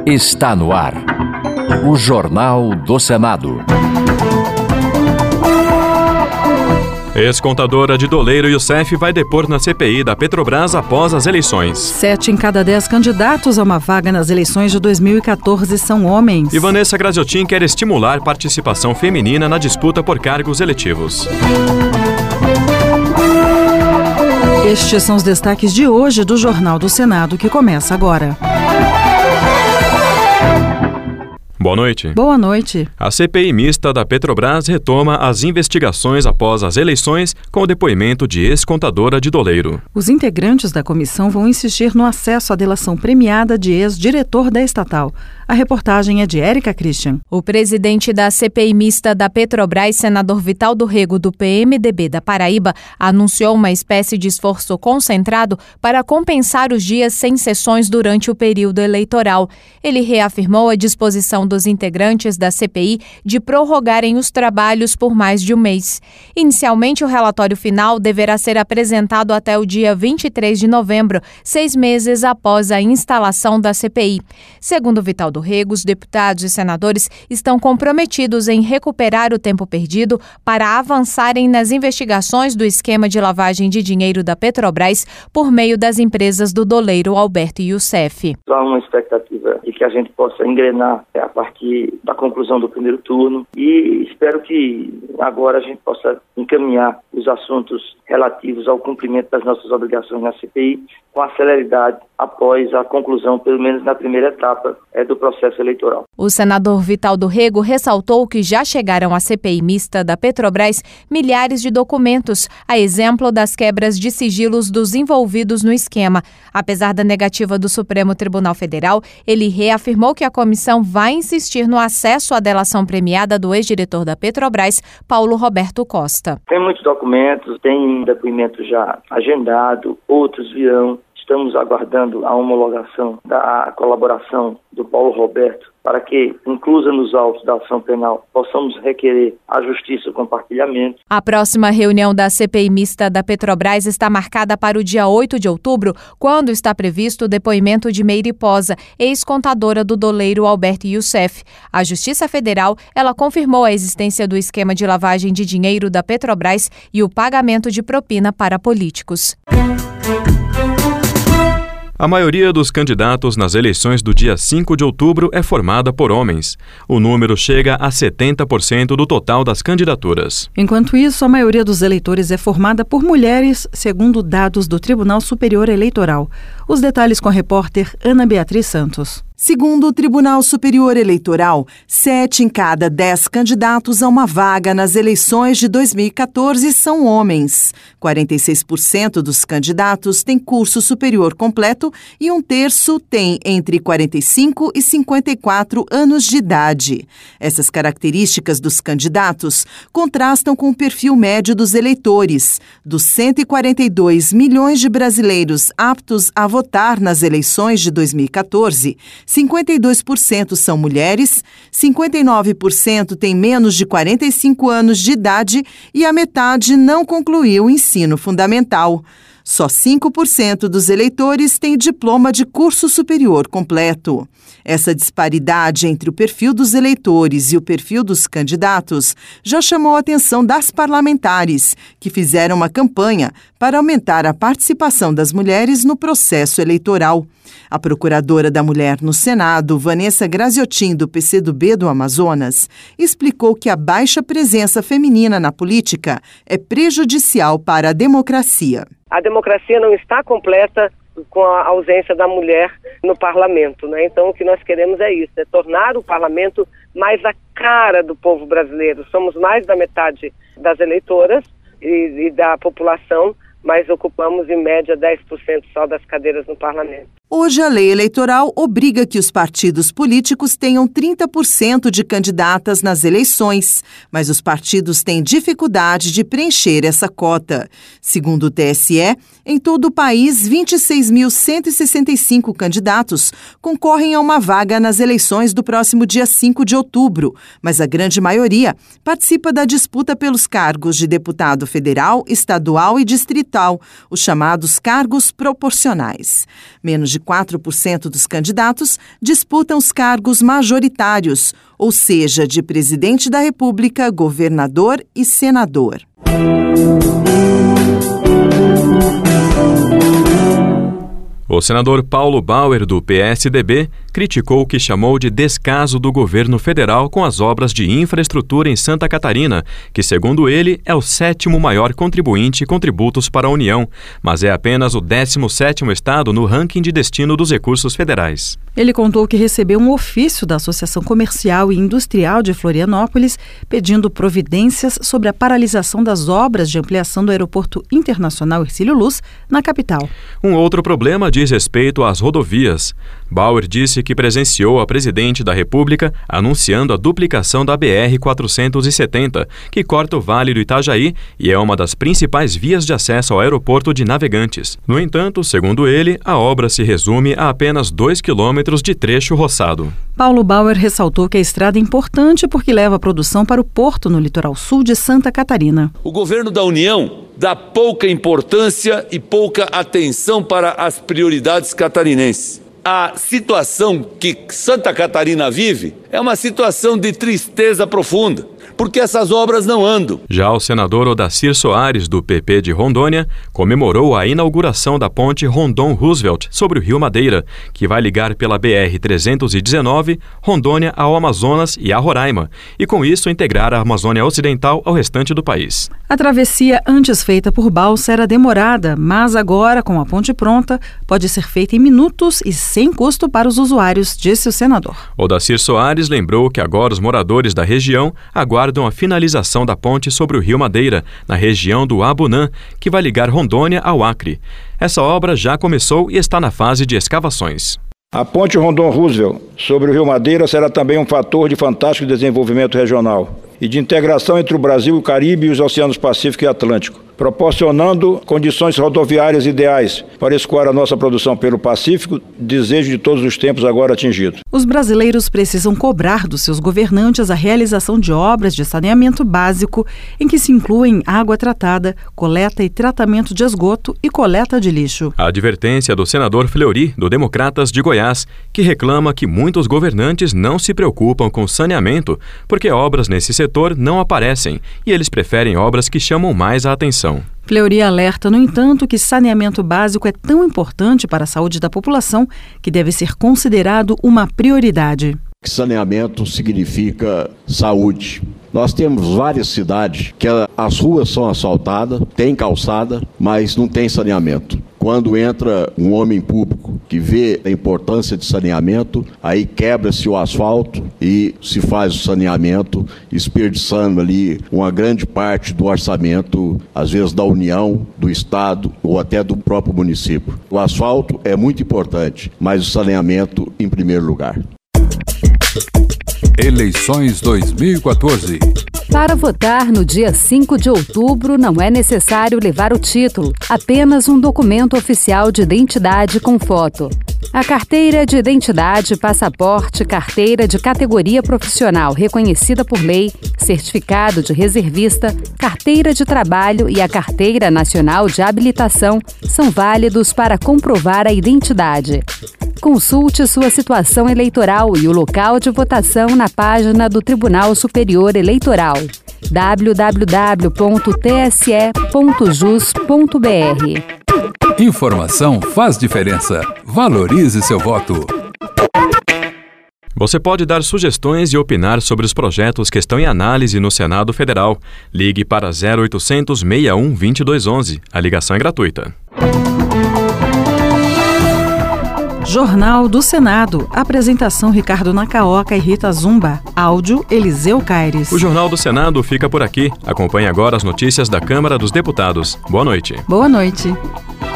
Está no ar. O Jornal do Senado. Ex-contadora de Doleiro Youssef vai depor na CPI da Petrobras após as eleições. 7 em cada 10 candidatos a uma vaga nas eleições de 2014 são homens. E Vanessa Graziotin quer estimular participação feminina na disputa por cargos eletivos. Estes são os destaques de hoje do Jornal do Senado, que começa agora. Boa noite. Boa noite. A CPI mista da Petrobras retoma as investigações após as eleições com o depoimento de ex-contadora de Doleiro. Os integrantes da comissão vão insistir no acesso à delação premiada de ex-diretor da estatal. A reportagem é de Érica Christian. O presidente da CPI mista da Petrobras, senador Vital do Rego, do PMDB da Paraíba, anunciou uma espécie de esforço concentrado para compensar os dias sem sessões durante o período eleitoral. Ele reafirmou a disposição dos integrantes da CPI de prorrogarem os trabalhos por mais de um mês. Inicialmente, o relatório final deverá ser apresentado até o dia 23 de novembro, 6 meses após a instalação da CPI. Segundo Vital do Rego, os deputados e senadores estão comprometidos em recuperar o tempo perdido para avançarem nas investigações do esquema de lavagem de dinheiro da Petrobras por meio das empresas do doleiro Alberto Youssef. Há uma expectativa de que a gente possa engrenar a partir da conclusão do primeiro turno e espero que agora a gente possa encaminhar os assuntos relativos ao cumprimento das nossas obrigações na CPI com a celeridade após a conclusão, pelo menos na primeira etapa, do processo eleitoral. O senador Vital do Rego ressaltou que já chegaram à CPI mista da Petrobras milhares de documentos, a exemplo das quebras de sigilos dos envolvidos no esquema. Apesar da negativa do Supremo Tribunal Federal, ele reafirmou que a comissão vai insistir no acesso à delação premiada do ex-diretor da Petrobras, Paulo Roberto Costa. Tem muitos documentos, tem depoimento já agendado, outros virão. Estamos aguardando a homologação da colaboração do Paulo Roberto para que, inclusa nos autos da ação penal, possamos requerer à Justiça o compartilhamento. A próxima reunião da CPI mista da Petrobras está marcada para o dia 8 de outubro, quando está previsto o depoimento de Meire Posa, ex-contadora do doleiro Alberto Youssef. A Justiça Federal, ela confirmou a existência do esquema de lavagem de dinheiro da Petrobras e o pagamento de propina para políticos. A maioria dos candidatos nas eleições do dia 5 de outubro é formada por homens. O número chega a 70% do total das candidaturas. Enquanto isso, a maioria dos eleitores é formada por mulheres, segundo dados do Tribunal Superior Eleitoral. Os detalhes com a repórter Ana Beatriz Santos. Segundo o Tribunal Superior Eleitoral, 7 em cada 10 candidatos a uma vaga nas eleições de 2014 são homens. 46% dos candidatos têm curso superior completo e 1/3 tem entre 45 e 54 anos de idade. Essas características dos candidatos contrastam com o perfil médio dos eleitores. Dos 142 milhões de brasileiros aptos a votar nas eleições de 2014, 52% são mulheres, 59% têm menos de 45 anos de idade e a metade não concluiu o ensino fundamental. Só 5% dos eleitores têm diploma de curso superior completo. Essa disparidade entre o perfil dos eleitores e o perfil dos candidatos já chamou a atenção das parlamentares, que fizeram uma campanha para aumentar a participação das mulheres no processo eleitoral. A procuradora da Mulher no Senado, Vanessa Graziotin, do PCdoB do Amazonas, explicou que a baixa presença feminina na política é prejudicial para a democracia. A democracia não está completa com a ausência da mulher no parlamento, né? Então, o que nós queremos é isso, é tornar o parlamento mais a cara do povo brasileiro. Somos mais da metade das eleitoras e da população, mas ocupamos, em média, 10% só das cadeiras no parlamento. Hoje, a lei eleitoral obriga que os partidos políticos tenham 30% de candidatas nas eleições, mas os partidos têm dificuldade de preencher essa cota. Segundo o TSE, em todo o país, 26.165 candidatos concorrem a uma vaga nas eleições do próximo dia 5 de outubro, mas a grande maioria participa da disputa pelos cargos de deputado federal, estadual e distrital distrital, os chamados cargos proporcionais. Menos de 4% dos candidatos disputam os cargos majoritários, ou seja, de presidente da República, governador e senador. O senador Paulo Bauer, do PSDB, criticou o que chamou de descaso do governo federal com as obras de infraestrutura em Santa Catarina, que, segundo ele, é o 7º maior contribuinte com tributos para a União, mas é apenas o 17º estado no ranking de destino dos recursos federais. Ele contou que recebeu um ofício da Associação Comercial e Industrial de Florianópolis pedindo providências sobre a paralisação das obras de ampliação do Aeroporto Internacional Hercílio Luz, na capital. Um outro problema diz respeito às rodovias. Bauer disse que presenciou a presidente da República anunciando a duplicação da BR-470, que corta o Vale do Itajaí e é uma das principais vias de acesso ao aeroporto de Navegantes. No entanto, segundo ele, a obra se resume a apenas 2 quilômetros de trecho roçado. Paulo Bauer ressaltou que a estrada é importante porque leva a produção para o porto no litoral sul de Santa Catarina. O governo da União dá pouca importância e pouca atenção para as prioridades catarinenses. A situação que Santa Catarina vive é uma situação de tristeza profunda, porque essas obras não andam. Já o senador Odacir Soares, do PP de Rondônia, comemorou a inauguração da ponte Rondon-Roosevelt sobre o Rio Madeira, que vai ligar pela BR-319 Rondônia ao Amazonas e a Roraima, e com isso integrar a Amazônia Ocidental ao restante do país. A travessia antes feita por balsa era demorada, mas agora, com a ponte pronta, pode ser feita em minutos e sem custo para os usuários, disse o senador. Odacir Soares lembrou que agora os moradores da região aguardam a finalização da ponte sobre o Rio Madeira, na região do Abunã, que vai ligar Rondônia ao Acre. Essa obra já começou e está na fase de escavações. A ponte Rondon-Roosevelt sobre o Rio Madeira será também um fator de fantástico desenvolvimento regional e de integração entre o Brasil, o Caribe e os oceanos Pacífico e Atlântico, proporcionando condições rodoviárias ideais para escoar a nossa produção pelo Pacífico, desejo de todos os tempos agora atingido. Os brasileiros precisam cobrar dos seus governantes a realização de obras de saneamento básico, em que se incluem água tratada, coleta e tratamento de esgoto e coleta de lixo. A advertência do senador Fleury, do Democratas de Goiás, que reclama que muitos governantes não se preocupam com saneamento porque obras nesse setor não aparecem e eles preferem obras que chamam mais a atenção. Fleury alerta, no entanto, que saneamento básico é tão importante para a saúde da população que deve ser considerado uma prioridade. Saneamento significa saúde. Nós temos várias cidades que as ruas são asfaltadas, tem calçada, mas não tem saneamento. Quando entra um homem público que vê a importância de saneamento, aí quebra-se o asfalto e se faz o saneamento, desperdiçando ali uma grande parte do orçamento, às vezes da União, do Estado ou até do próprio município. O asfalto é muito importante, mas o saneamento em primeiro lugar. Eleições 2014. Para votar no dia 5 de outubro, não é necessário levar o título, apenas um documento oficial de identidade com foto. A carteira de identidade, passaporte, carteira de categoria profissional reconhecida por lei, certificado de reservista, carteira de trabalho e a carteira nacional de habilitação são válidos para comprovar a identidade. Consulte sua situação eleitoral e o local de votação na página do Tribunal Superior Eleitoral, www.tse.jus.br. Informação faz diferença. Valorize seu voto. Você pode dar sugestões e opinar sobre os projetos que estão em análise no Senado Federal. Ligue para 0800 61 2211. A ligação é gratuita. Jornal do Senado. Apresentação Ricardo Nacaoca e Rita Zumba. Áudio Eliseu Caires. O Jornal do Senado fica por aqui. Acompanhe agora as notícias da Câmara dos Deputados. Boa noite. Boa noite.